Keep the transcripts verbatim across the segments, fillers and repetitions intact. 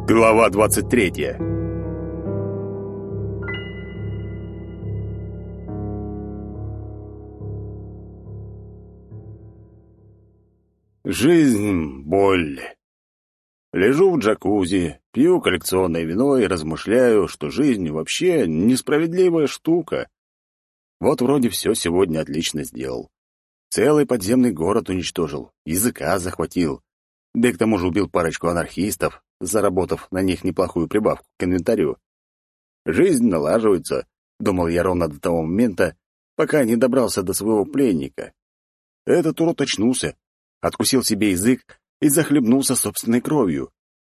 Глава двадцать третья. Жизнь — боль. Лежу в джакузи, пью коллекционное вино и размышляю, что жизнь вообще несправедливая штука. Вот вроде все сегодня отлично сделал. Целый подземный город уничтожил, языка захватил. Да и к тому же убил парочку анархистов, заработав на них неплохую прибавку к инвентарю. Жизнь налаживается, думал я ровно до того момента, пока не добрался до своего пленника. Этот урод очнулся, откусил себе язык и захлебнулся собственной кровью.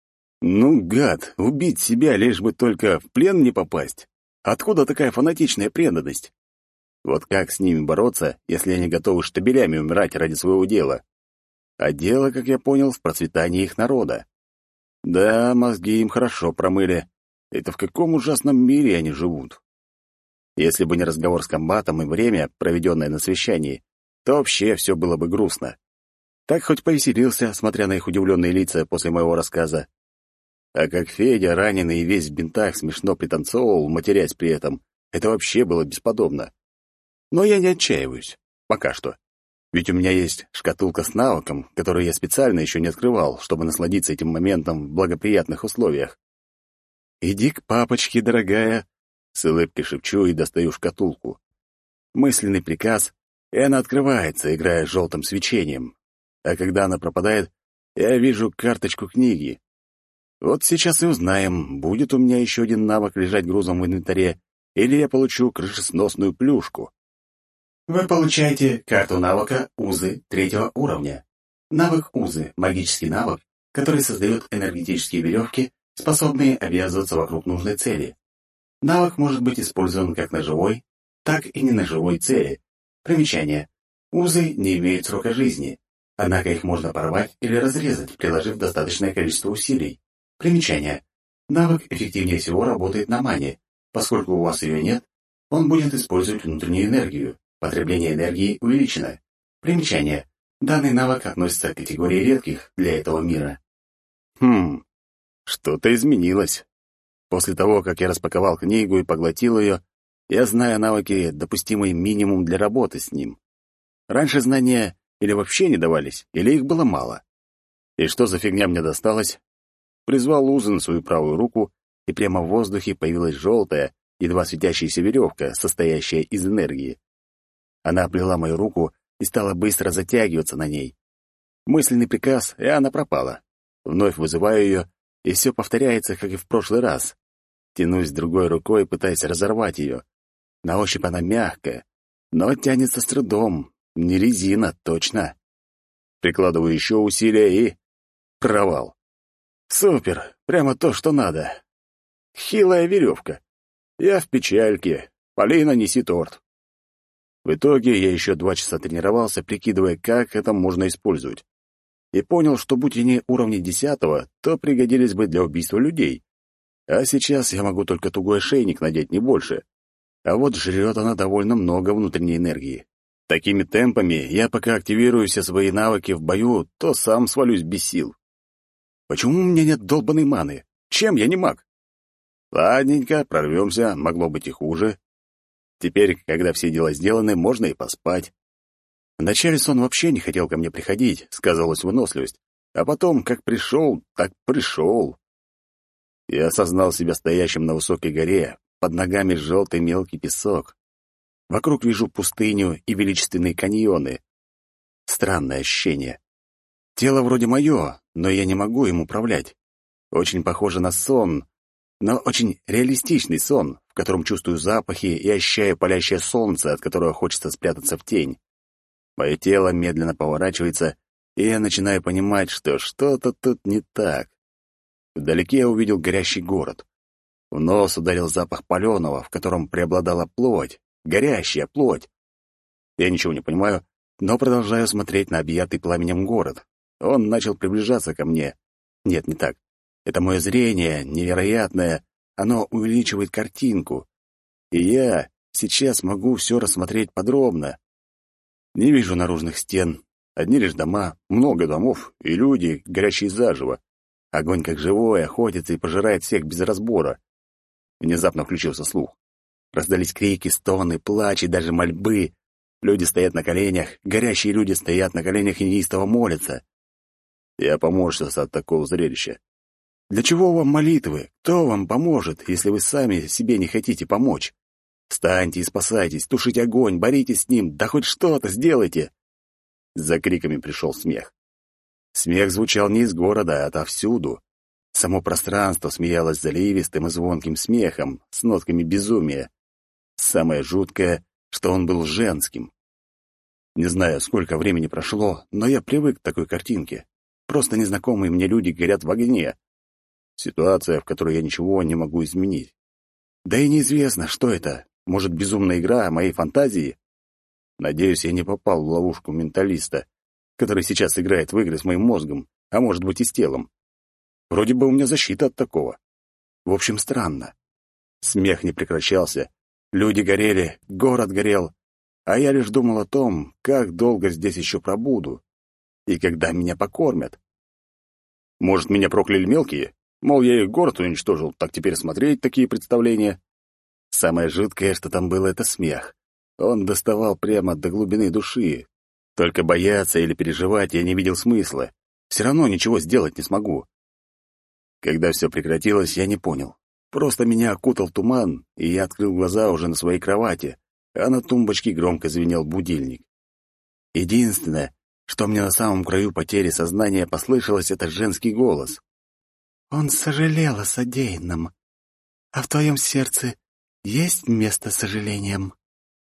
Ну, гад, убить себя, лишь бы только в плен не попасть. Откуда такая фанатичная преданность? Вот как с ними бороться, если они готовы штабелями умирать ради своего дела? А дело, как я понял, в процветании их народа. Да, мозги им хорошо промыли. Это в каком ужасном мире они живут? Если бы не разговор с комбатом и время, проведенное на совещании, то вообще все было бы грустно. Так хоть повеселился, смотря на их удивленные лица после моего рассказа. А как Федя, раненый и весь в бинтах, смешно пританцовывал, матерясь при этом, это вообще было бесподобно. Но я не отчаиваюсь. Пока что. Ведь у меня есть шкатулка с навыком, которую я специально еще не открывал, чтобы насладиться этим моментом в благоприятных условиях. «Иди к папочке, дорогая», — с улыбкой шепчу и достаю шкатулку. Мысленный приказ, и она открывается, играя желтым свечением. А когда она пропадает, я вижу карточку книги. Вот сейчас и узнаем, будет у меня еще один навык лежать грузом в инвентаре, или я получу крышесносную плюшку. Вы получаете карту навыка «Узы» третьего уровня. Навык «Узы» — магический навык, который создает энергетические веревки, способные обвязываться вокруг нужной цели. Навык может быть использован как на живой, так и не на живой цели. Примечание. Узы не имеют срока жизни, однако их можно порвать или разрезать, приложив достаточное количество усилий. Примечание. Навык эффективнее всего работает на мане. Поскольку у вас ее нет, он будет использовать внутреннюю энергию. Потребление энергии увеличено. Примечание. Данный навык относится к категории редких для этого мира. Хм, что-то изменилось. После того, как я распаковал книгу и поглотил ее, я знаю о навыке допустимый минимум для работы с ним. Раньше знания или вообще не давались, или их было мало. И что за фигня мне досталась? Призвал узы на свою правую руку, и прямо в воздухе появилась желтая, едва светящаяся веревка, состоящая из энергии. Она оплела мою руку и стала быстро затягиваться на ней. Мысленный приказ, и она пропала. Вновь вызываю ее, и все повторяется, как и в прошлый раз. Тянусь другой рукой, пытаясь разорвать ее. На ощупь она мягкая, но тянется с трудом. Не резина, точно. Прикладываю еще усилия и... провал. Супер, прямо то, что надо. Хилая веревка. Я в печальке. Полина, неси торт. В итоге я еще два часа тренировался, прикидывая, как это можно использовать. И понял, что будь они уровня десятого, то пригодились бы для убийства людей. А сейчас я могу только тугой ошейник надеть, не больше. А вот жрет она довольно много внутренней энергии. Такими темпами я пока активирую все свои навыки в бою, то сам свалюсь без сил. Почему у меня нет долбаной маны? Чем я не маг? Ладненько, прорвемся, могло быть и хуже. Теперь, когда все дела сделаны, можно и поспать. Вначале сон вообще не хотел ко мне приходить, сказалась выносливость. А потом, как пришел, так пришел. Я осознал себя стоящим на высокой горе, под ногами желтый мелкий песок. Вокруг вижу пустыню и величественные каньоны. Странное ощущение. Тело вроде мое, но я не могу им управлять. Очень похоже на сон, но очень реалистичный сон, в котором чувствую запахи и ощущаю палящее солнце, от которого хочется спрятаться в тень. Мое тело медленно поворачивается, и я начинаю понимать, что что-то тут не так. Вдалеке я увидел горящий город. В нос ударил запах паленого, в котором преобладала плоть, горящая плоть. Я ничего не понимаю, но продолжаю смотреть на объятый пламенем город. Он начал приближаться ко мне. Нет, не так. Это мое зрение, невероятное, оно увеличивает картинку. И я сейчас могу все рассмотреть подробно. Не вижу наружных стен, одни лишь дома, много домов и люди, горящие заживо. Огонь как живой, охотится и пожирает всех без разбора. Внезапно включился слух. Раздались крики, стоны, плач и даже мольбы. Люди стоят на коленях, горящие люди стоят на коленях и неистово молятся. Я поморщился от такого зрелища. Для чего вам молитвы? Кто вам поможет, если вы сами себе не хотите помочь? Встаньте и спасайтесь, тушите огонь, боритесь с ним, да хоть что-то сделайте. За криками пришел смех. Смех звучал не из города, а отовсюду. Само пространство смеялось заливистым и звонким смехом, с нотками безумия. Самое жуткое, что он был женским. Не знаю, сколько времени прошло, но я привык к такой картинке. Просто незнакомые мне люди горят в огне. Ситуация, в которой я ничего не могу изменить. Да и неизвестно, что это. Может, безумная игра моей фантазии? Надеюсь, я не попал в ловушку менталиста, который сейчас играет в игры с моим мозгом, а может быть и с телом. Вроде бы у меня защита от такого. В общем, странно. Смех не прекращался. Люди горели, город горел, а я лишь думал о том, как долго здесь еще пробуду и когда меня покормят. Может, меня прокляли мелкие? Мол, я их город уничтожил, так теперь смотреть такие представления. Самое жуткое, что там было, это смех. Он доставал прямо до глубины души. Только бояться или переживать я не видел смысла. Все равно ничего сделать не смогу. Когда все прекратилось, я не понял. Просто меня окутал туман, и я открыл глаза уже на своей кровати, а на тумбочке громко звенел будильник. Единственное, что мне на самом краю потери сознания послышалось, это женский голос. «Он сожалел о содеянном. А в твоем сердце есть место сожалениям?»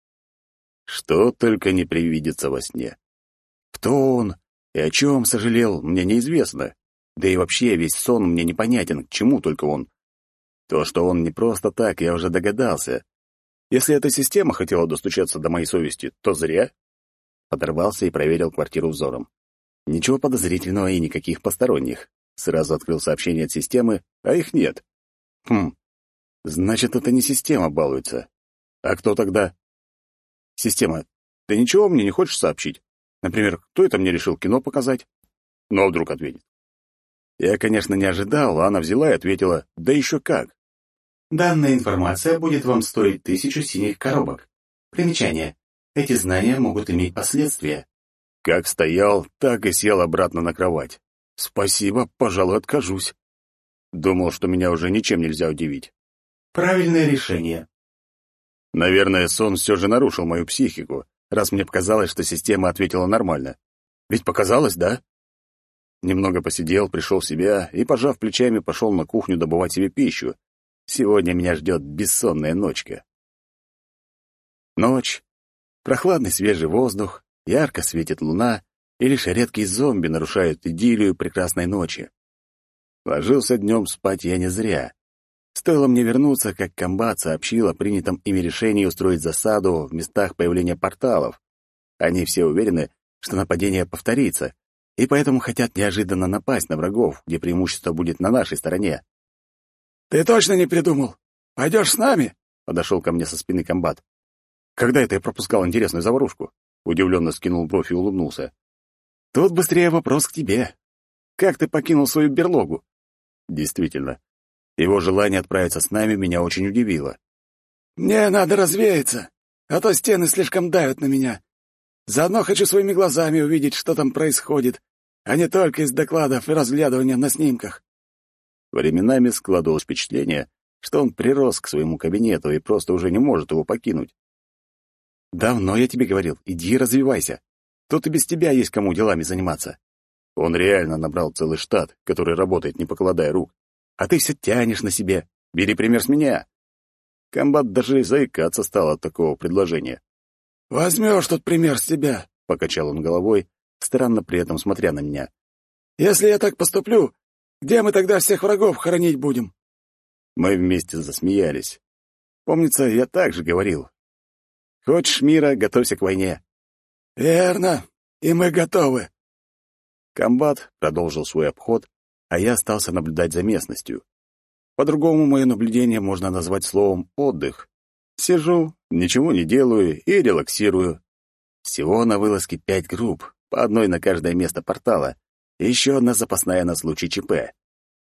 Что только не привидится во сне. Кто он и о чем сожалел, мне неизвестно. Да и вообще весь сон мне непонятен, к чему только он. То, что он не просто так, я уже догадался. Если эта система хотела достучаться до моей совести, то зря. Подорвался и проверил квартиру взором. Ничего подозрительного и никаких посторонних. Сразу открыл сообщение от системы, а их нет. Хм, значит, это не система балуется. А кто тогда? Система, ты ничего мне не хочешь сообщить? Например, кто это мне решил кино показать? Ну, а вдруг ответит. Я, конечно, не ожидал, а она взяла и ответила, да еще как. Данная информация будет вам стоить тысячу синих коробок. Примечание. Эти знания могут иметь последствия. Как стоял, так и сел обратно на кровать. Спасибо, пожалуй, откажусь. Думал, что меня уже ничем нельзя удивить. Правильное решение. Наверное, сон все же нарушил мою психику, раз мне показалось, что система ответила нормально. Ведь показалось, да? Немного посидел, пришел в себя и, пожав плечами, пошел на кухню добывать себе пищу. Сегодня меня ждет бессонная ночка. Ночь. Прохладный свежий воздух, ярко светит луна, и лишь редкие зомби нарушают идиллию прекрасной ночи. Ложился днем спать я не зря. Стоило мне вернуться, как комбат сообщил о принятом ими решении устроить засаду в местах появления порталов. Они все уверены, что нападение повторится, и поэтому хотят неожиданно напасть на врагов, где преимущество будет на нашей стороне. «Ты точно не придумал? Пойдешь с нами?» — подошел ко мне со спины комбат. «Когда это я пропускал интересную заварушку?» — удивленно скинул бровь и улыбнулся. «Тут быстрее вопрос к тебе. Как ты покинул свою берлогу?» Действительно, его желание отправиться с нами меня очень удивило. «Мне надо развеяться, а то стены слишком давят на меня. Заодно хочу своими глазами увидеть, что там происходит, а не только из докладов и разглядывания на снимках». Временами складывалось впечатление, что он прирос к своему кабинету и просто уже не может его покинуть. «Давно я тебе говорил, иди развивайся. Тут и без тебя есть кому делами заниматься». Он реально набрал целый штат, который работает, не покладая рук. А ты все тянешь на себе. Бери пример с меня. Комбат даже заикаться стал от такого предложения. «Возьмешь тут пример с тебя», — покачал он головой, странно при этом смотря на меня. «Если я так поступлю, где мы тогда всех врагов хоронить будем?» Мы вместе засмеялись. Помнится, я так же говорил. «Хочешь мира, готовься к войне». «Верно, и мы готовы». Комбат продолжил свой обход, а я остался наблюдать за местностью. По-другому мое наблюдение можно назвать словом «отдых». Сижу, ничего не делаю и релаксирую. Всего на вылазке пять групп, по одной на каждое место портала, и еще одна запасная на случай ЧП.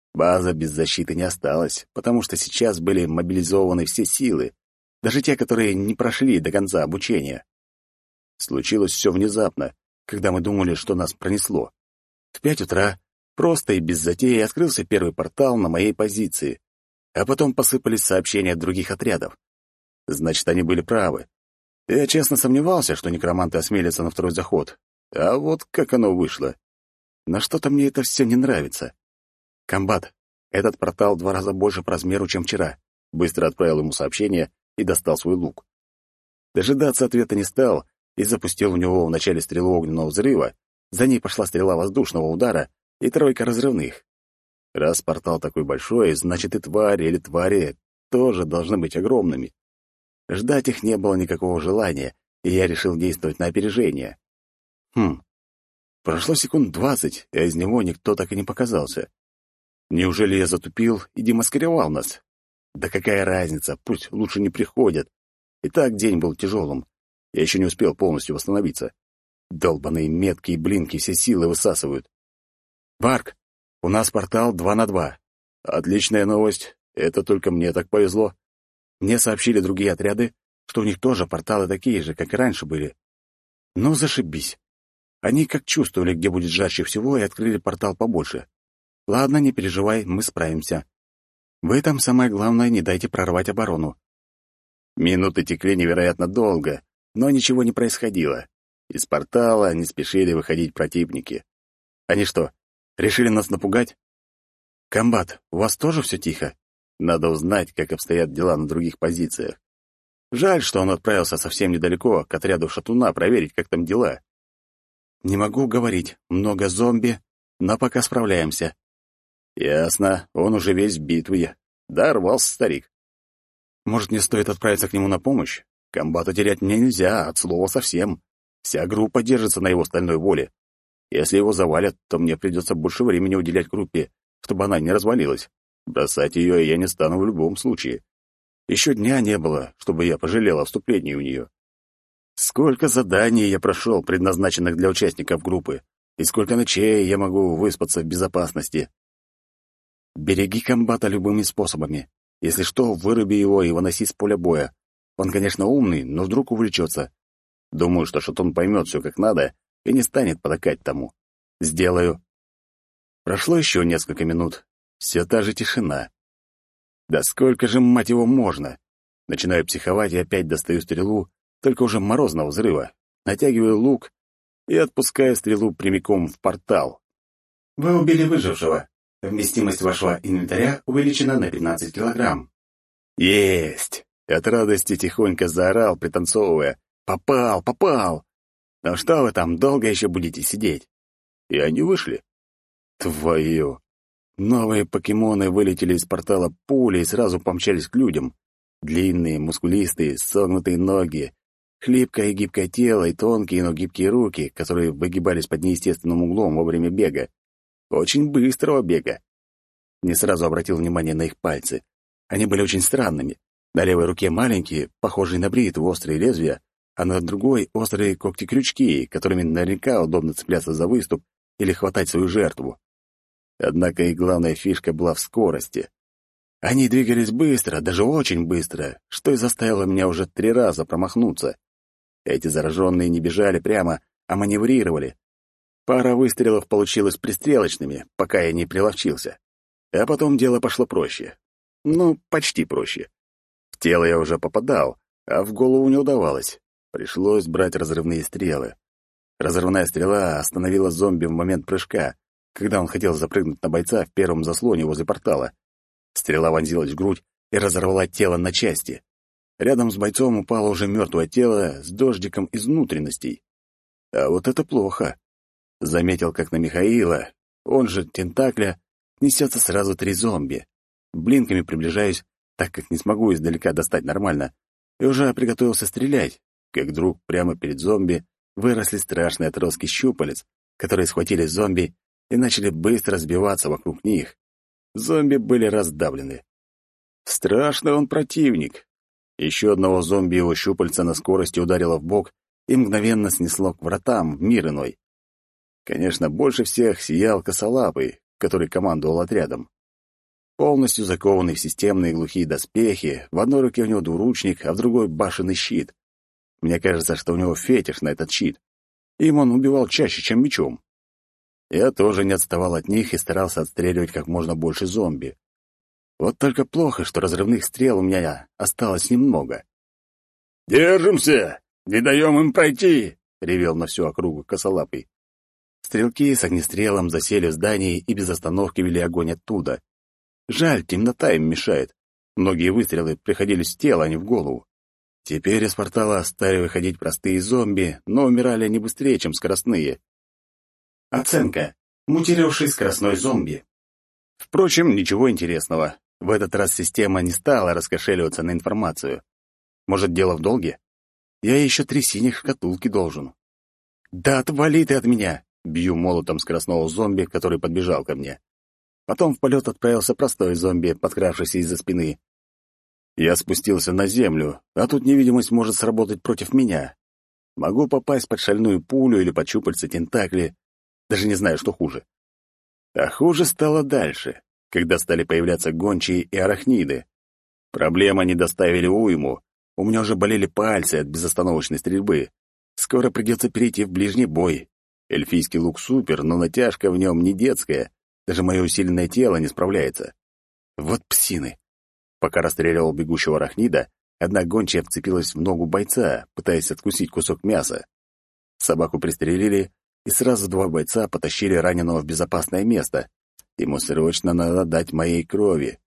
База без защиты не осталась, потому что сейчас были мобилизованы все силы, даже те, которые не прошли до конца обучения. Случилось все внезапно, когда мы думали, что нас пронесло. В пять утра просто и без затеи открылся первый портал на моей позиции, а потом посыпались сообщения от других отрядов. Значит, они были правы. Я честно сомневался, что некроманты осмелятся на второй заход. А вот как оно вышло. Но что-то мне это все не нравится. «Комбат, этот портал в два раза больше по размеру, чем вчера». Быстро отправил ему сообщение и достал свой лук. Дожидаться ответа не стал и запустил в него в начале стрелу огненного взрыва, за ней пошла стрела воздушного удара и тройка разрывных. Раз портал такой большой, значит и твари или твари тоже должны быть огромными. Ждать их не было никакого желания, и я решил действовать на опережение. Хм. Прошло секунд двадцать, а из него никто так и не показался. Неужели я затупил и демаскировал нас? Да какая разница, пусть лучше не приходят. И так день был тяжелым. Я еще не успел полностью восстановиться. Долбаные метки и блинки все силы высасывают. «Барк, у нас портал два на два. Отличная новость. Это только мне так повезло. Мне сообщили другие отряды, что у них тоже порталы такие же, как и раньше были. Ну, зашибись. Они как чувствовали, где будет жарче всего, и открыли портал побольше. Ладно, не переживай, мы справимся. Вы там, самое главное, не дайте прорвать оборону». Минуты текли невероятно долго, но ничего не происходило. Из портала не спешили выходить противники. Они что, решили нас напугать? «Комбат, у вас тоже все тихо? Надо узнать, как обстоят дела на других позициях. Жаль, что он отправился совсем недалеко, к отряду шатуна, проверить, как там дела. Не могу говорить, много зомби, но пока справляемся». Ясно, он уже весь в битве. Да, рвался старик. Может, не стоит отправиться к нему на помощь? Комбата терять мне нельзя, от слова совсем. Вся группа держится на его стальной воле. Если его завалят, то мне придется больше времени уделять группе, чтобы она не развалилась. Бросать ее я не стану в любом случае. Еще дня не было, чтобы я пожалел о вступлении в нее. Сколько заданий я прошел, предназначенных для участников группы, и сколько ночей я могу выспаться в безопасности. Береги комбата любыми способами. Если что, выруби его и выноси с поля боя. Он, конечно, умный, но вдруг увлечется. Думаю, что Шатун поймет все как надо и не станет потакать тому. Сделаю. Прошло еще несколько минут. Все та же тишина. Да сколько же, мать его, можно? Начинаю психовать и опять достаю стрелу, только уже морозного взрыва. Натягиваю лук и отпускаю стрелу прямиком в портал. Вы убили выжившего. Вместимость вашего инвентаря увеличена на пятнадцать килограмм. Есть! От радости тихонько заорал, пританцовывая. Попал, попал! Ну что вы там, долго еще будете сидеть? И они вышли. Твою! Новые покемоны вылетели из портала пули и сразу помчались к людям. Длинные, мускулистые, согнутые ноги, хлипкое и гибкое тело и тонкие, но гибкие руки, которые выгибались под неестественным углом во время бега. Очень быстрого бега. Не сразу обратил внимание на их пальцы. Они были очень странными. На левой руке маленькие, похожие на бритву, острые лезвия, а на другой — острые когти-крючки, которыми наверняка удобно цепляться за выступ или хватать свою жертву. Однако их главная фишка была в скорости. Они двигались быстро, даже очень быстро, что и заставило меня уже три раза промахнуться. Эти зараженные не бежали прямо, а маневрировали. Пара выстрелов получилась пристрелочными, пока я не приловчился. А потом дело пошло проще. Ну, почти проще. В тело я уже попадал, а в голову не удавалось. Пришлось брать разрывные стрелы. Разрывная стрела остановила зомби в момент прыжка, когда он хотел запрыгнуть на бойца в первом заслоне возле портала. Стрела вонзилась в грудь и разорвала тело на части. Рядом с бойцом упало уже мертвое тело с дождиком из внутренностей. А вот это плохо. Заметил, как на Михаила, он же Тентакля, несется сразу три зомби. Блинками приближаюсь, так как не смогу издалека достать нормально, и уже приготовился стрелять, как вдруг прямо перед зомби выросли страшные отростки щупалец, которые схватили зомби и начали быстро сбиваться вокруг них. Зомби были раздавлены. Страшный он противник. Еще одного зомби его щупальца на скорости ударило в бок и мгновенно снесло к вратам в мир иной. Конечно, больше всех сиял Косолапый, который командовал отрядом. полностью закованный в системные глухие доспехи, в одной руке у него двуручник, а в другой — башенный щит. Мне кажется, что у него фетиш на этот щит. Им он убивал чаще, чем мечом. Я тоже не отставал от них и старался отстреливать как можно больше зомби. Вот только плохо, что разрывных стрел у меня осталось немного. «Держимся! Не даем им пройти!» — ревел на всю округу косолапый. Стрелки с огнестрелом засели в здании и без остановки вели огонь оттуда. Жаль, темнота им мешает. Многие выстрелы приходились в тело, а не в голову. Теперь из портала стали выходить простые зомби, но умирали они быстрее, чем скоростные. Оценка. Мутировавший скоростной зомби. Впрочем, ничего интересного. В этот раз система не стала раскошеливаться на информацию. Может, дело в долге? Я еще три синих шкатулки должен. «Да отвали ты от меня!» — бью молотом скоростного зомби, который подбежал ко мне. Потом в полет отправился простой зомби, подкравшийся из-за спины. Я спустился на землю, а тут невидимость может сработать против меня. Могу попасть под шальную пулю или под щупальца тентакли. Даже не знаю, что хуже. А хуже стало дальше, когда стали появляться гончие и арахниды. Проблемы не доставили уйму. У меня уже болели пальцы от безостановочной стрельбы. Скоро придется перейти в ближний бой. Эльфийский лук супер, но натяжка в нем не детская. Даже мое усиленное тело не справляется. Вот псины. Пока расстреливал бегущего арахнида, одна гончая вцепилась в ногу бойца, пытаясь откусить кусок мяса. Собаку пристрелили, и сразу два бойца потащили раненого в безопасное место. Ему срочно надо дать моей крови.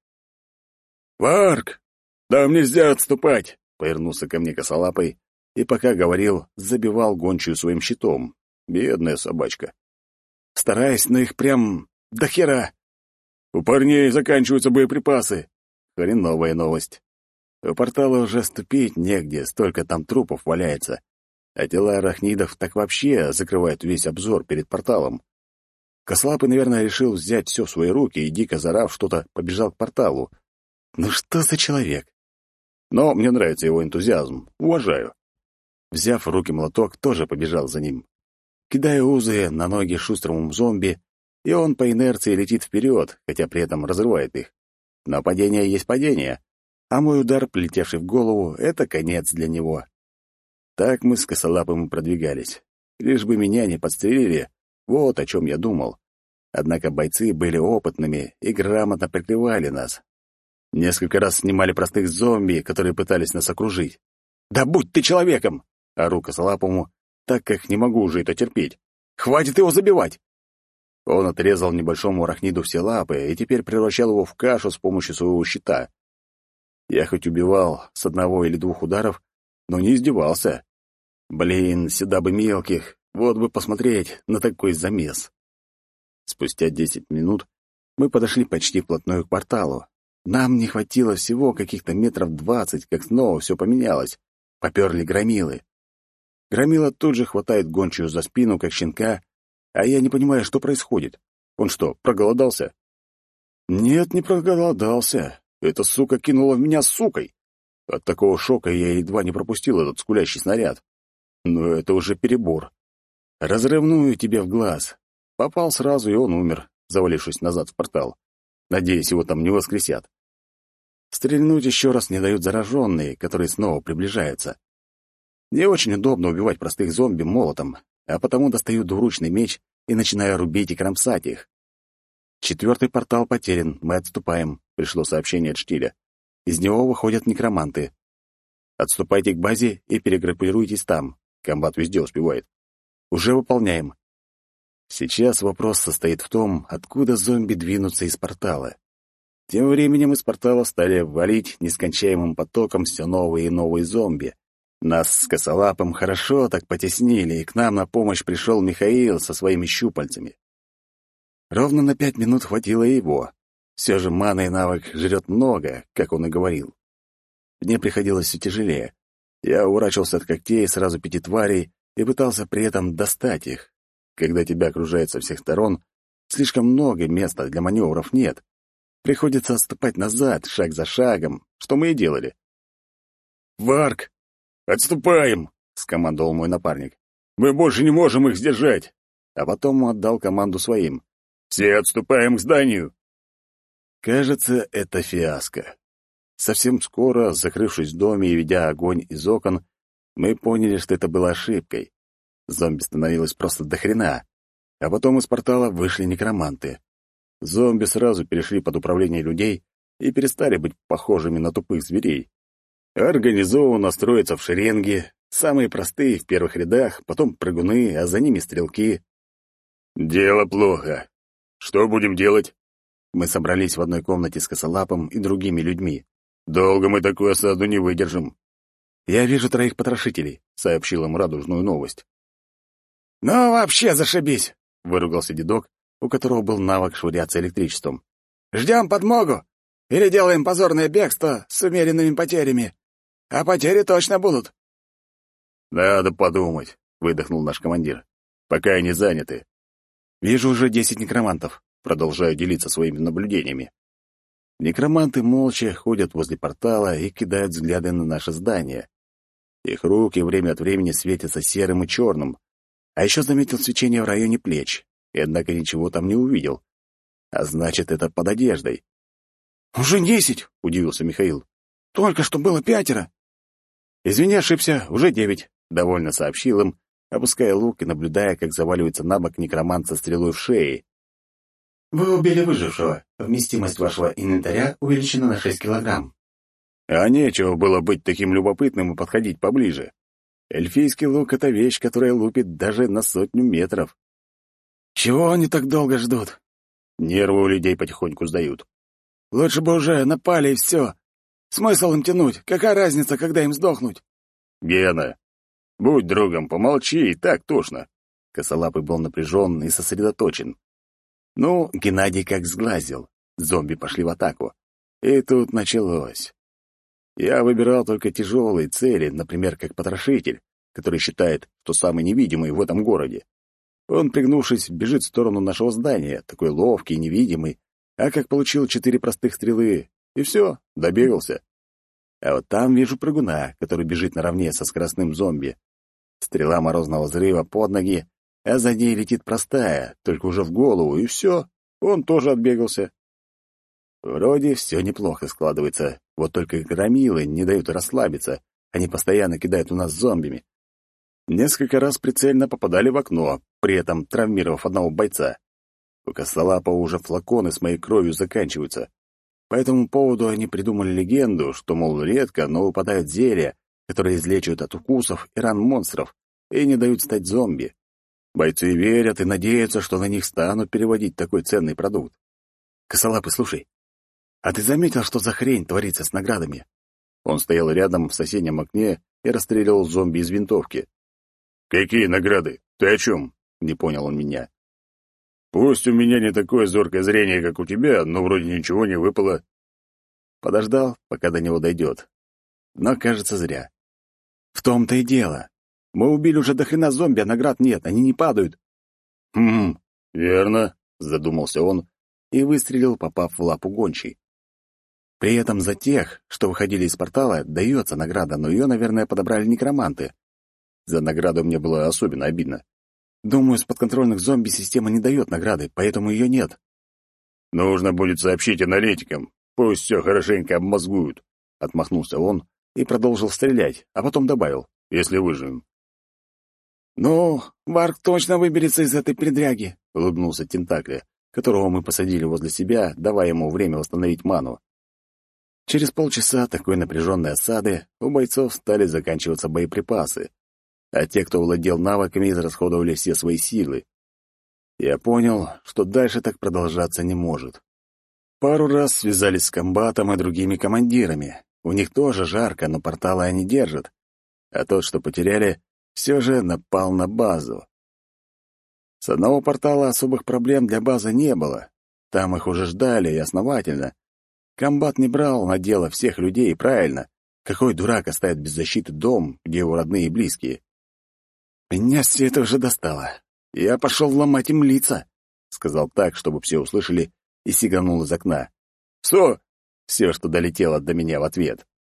«Варк, нам нельзя отступать!» — повернулся ко мне косолапый, и пока говорил, забивал гончую своим щитом. Бедная собачка. Стараясь, но их прям до хера. «У парней заканчиваются боеприпасы!» Хреновая новость. У портала уже ступить негде, столько там трупов валяется. А тела арахнидов так вообще закрывают весь обзор перед порталом. Косолапый, наверное, решил взять все в свои руки и, дико зарав, что-то побежал к порталу. Ну что за человек? Но мне нравится его энтузиазм. Уважаю. Взяв в руки молоток, тоже побежал за ним. Кидаю узы на ноги шустрому зомби, и он по инерции летит вперед, хотя при этом разрывает их. Но падение есть падение, а мой удар, прилетевший в голову, — это конец для него. Так мы с косолапым продвигались. Лишь бы меня не подстрелили, вот о чем я думал. Однако бойцы были опытными и грамотно прикрывали нас. Несколько раз снимали простых зомби, которые пытались нас окружить. «Да будь ты человеком!» — ору косолапому, так как не могу уже это терпеть. «Хватит его забивать!» Он отрезал небольшому арахниду все лапы и теперь превращал его в кашу с помощью своего щита. Я хоть убивал с одного или двух ударов, но не издевался. Блин, сюда бы мелких, вот бы посмотреть на такой замес. Спустя десять минут мы подошли почти вплотную к порталу. Нам не хватило всего каких-то метров двадцать, как снова все поменялось. Поперли громилы. Громила тут же хватает гончую за спину, как щенка, а я не понимаю, что происходит. Он что, проголодался? Нет, не проголодался. Эта сука кинула в меня сукой. От такого шока я едва не пропустил этот скулящий снаряд. Но это уже перебор. Разрывную тебе в глаз. Попал сразу, и он умер, завалившись назад в портал. Надеюсь, его там не воскресят. Стрельнуть еще раз не дают зараженные, которые снова приближаются. Не очень удобно убивать простых зомби молотом, а потому достаю двуручный меч и начинаю рубить и кромсать их. Четвертый портал потерян, мы отступаем, пришло сообщение от Штиля. Из него выходят некроманты. Отступайте к базе и перегруппируйтесь там. Комбат везде успевает. Уже выполняем. Сейчас вопрос состоит в том, откуда зомби двинутся из портала. Тем временем из портала стали валить нескончаемым потоком все новые и новые зомби. Нас с косолапым хорошо так потеснили, и к нам на помощь пришел Михаил со своими щупальцами. Ровно на пять минут хватило и его. Все же мана и навык жрет много, как он и говорил. Мне приходилось все тяжелее. Я уворачивался от когтей сразу пяти тварей и пытался при этом достать их. Когда тебя окружают со всех сторон, слишком много места для маневров нет. Приходится отступать назад, шаг за шагом, что мы и делали. «Варк, отступаем!» — скомандовал мой напарник. «Мы больше не можем их сдержать!» А потом отдал команду своим. «Все отступаем к зданию!» Кажется, это фиаско. Совсем скоро, закрывшись в доме и ведя огонь из окон, мы поняли, что это было ошибкой. Зомби становилось просто до хрена. А потом из портала вышли некроманты. Зомби сразу перешли под управление людей и перестали быть похожими на тупых зверей. Организованно строятся в шеренги, самые простые в первых рядах, потом прыгуны, а за ними стрелки. «Дело плохо. Что будем делать?» Мы собрались в одной комнате с Косолапом и другими людьми. «Долго мы такую осаду не выдержим». «Я вижу троих потрошителей», — сообщил им радужную новость. «Ну, вообще зашибись!» — выругался дедок, у которого был навык швыряться электричеством. «Ждем подмогу! Или делаем позорное бегство с умеренными потерями. А потери точно будут!» «Надо подумать», — выдохнул наш командир. «Пока они заняты». «Вижу уже десять некромантов», — продолжаю делиться своими наблюдениями. Некроманты молча ходят возле портала и кидают взгляды на наше здание. Их руки время от времени светятся серым и черным. А еще заметил свечение в районе плеч, и однако ничего там не увидел. А значит, это под одеждой. «Уже десять!» — удивился Михаил. «Только что было пятеро!» «Извини, ошибся, уже девять», — довольно сообщил им, опуская лук и наблюдая, как заваливается на бок некромант со стрелой в шее. Вы убили выжившего. Вместимость вашего инвентаря увеличена на шесть килограмм. А нечего было быть таким любопытным и подходить поближе. Эльфийский лук — это вещь, которая лупит даже на сотню метров. «Чего они так долго ждут?» Нервы у людей потихоньку сдают. «Лучше бы уже напали и все. Смысл им тянуть? Какая разница, когда им сдохнуть?» «Гена, будь другом, помолчи, и так тошно». Косолапый был напряжен и сосредоточен. Ну, Геннадий как сглазил. Зомби пошли в атаку. И тут началось. Я выбирал только тяжелые цели, например, как потрошитель, который считает, что самый невидимый в этом городе. Он, пригнувшись, бежит в сторону нашего здания, такой ловкий, невидимый, а как получил четыре простых стрелы, и все, добегался. А вот там вижу прыгуна, который бежит наравне со скоростным зомби. Стрела морозного взрыва под ноги, а за ней летит простая, только уже в голову, и все, он тоже отбегался. Вроде все неплохо складывается, вот только громилы не дают расслабиться, они постоянно кидают у нас зомбими. Несколько раз прицельно попадали в окно, при этом травмировав одного бойца. У Косолапа уже флаконы с моей кровью заканчиваются. По этому поводу они придумали легенду, что, мол, редко, но выпадают зелья, которые излечивают от укусов и ран монстров и не дают стать зомби. Бойцы верят и надеются, что на них станут переводить такой ценный продукт. Косолапый, слушай, а ты заметил, что за хрень творится с наградами? Он стоял рядом в соседнем окне и расстреливал зомби из винтовки. «Какие награды? Ты о чем?» — не понял он меня. «Пусть у меня не такое зоркое зрение, как у тебя, но вроде ничего не выпало». Подождал, пока до него дойдет. Но, кажется, зря. В том-то и дело. Мы убили уже до хрена зомби, а наград нет, они не падают. «Хм, верно», — задумался он и выстрелил, попав в лапу гончей. При этом за тех, что выходили из портала, дается награда, но ее, наверное, подобрали некроманты. За награду мне было особенно обидно. Думаю, с подконтрольных зомби система не дает награды, поэтому ее нет. «Нужно будет сообщить аналитикам, пусть все хорошенько обмозгуют», — отмахнулся он и продолжил стрелять, а потом добавил, «если выживем». «Ну, Варк точно выберется из этой передряги», — улыбнулся Тентакля, которого мы посадили возле себя, давая ему время восстановить ману. Через полчаса такой напряженной осады у бойцов стали заканчиваться боеприпасы, а те, кто владел навыками, израсходовали все свои силы. Я понял, что дальше так продолжаться не может. Пару раз связались с комбатом и другими командирами. У них тоже жарко, но порталы они держат. А тот, что потеряли, все же напал на базу. С одного портала особых проблем для базы не было. Там их уже ждали, и основательно. Комбат не брал на дело всех людей, правильно. Какой дурак оставит без защиты дом, где его родные и близкие? Меня все это уже достало. Я пошел ломать им лица, — сказал так, чтобы все услышали, и сиганул из окна. «Что?» — все, что долетело до меня в ответ.